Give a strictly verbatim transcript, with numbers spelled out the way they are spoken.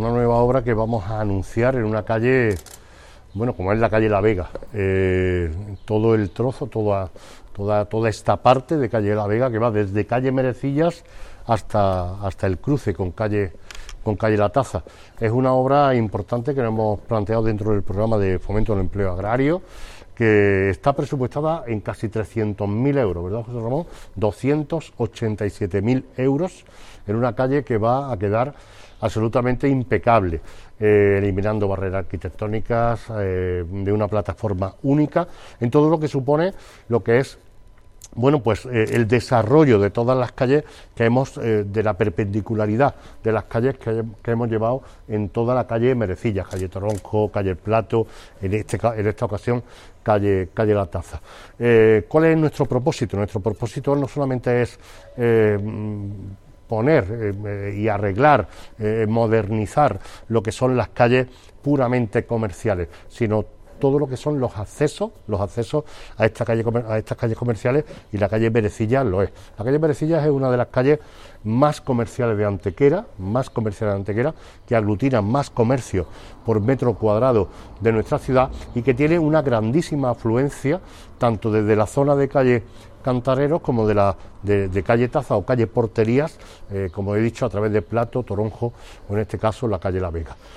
una nueva obra que vamos a anunciar en una calle, bueno, como es la calle La Vega. Eh, todo el trozo, toda, toda, toda esta parte de calle La Vega, que va desde calle Merecillas hasta, hasta el cruce con calle, con calle La Taza. Es una obra importante que nos hemos planteado dentro del programa de fomento del empleo agrario, que está presupuestada en casi trescientos mil euros, ¿verdad, José Ramón? doscientos ochenta y siete mil euros en una calle que va a quedar absolutamente impecable, eh, eliminando barreras arquitectónicas, eh, de una plataforma única, en todo lo que supone lo que es, bueno, pues eh, el desarrollo de todas las calles que hemos, eh, de la perpendicularidad de las calles que, que hemos llevado en toda la calle Merecillas, calle Toronjo, calle El Plato, en, este, en esta ocasión calle, calle La Taza. Eh, ¿Cuál es nuestro propósito? Nuestro propósito no solamente es eh, poner eh, y arreglar, eh, modernizar lo que son las calles puramente comerciales, sino todo lo que son los accesos, los accesos a esta calle, a estas calles comerciales, y la calle Merecillas lo es. La calle Merecillas es una de las calles más comerciales de Antequera, más comerciales de Antequera, que aglutina más comercio por metro cuadrado de nuestra ciudad y que tiene una grandísima afluencia tanto desde la zona de calle Cantareros como de la de, de calle Taza o calle Porterías, eh, como he dicho, a través de Plato, Toronjo o en este caso la calle La Vega.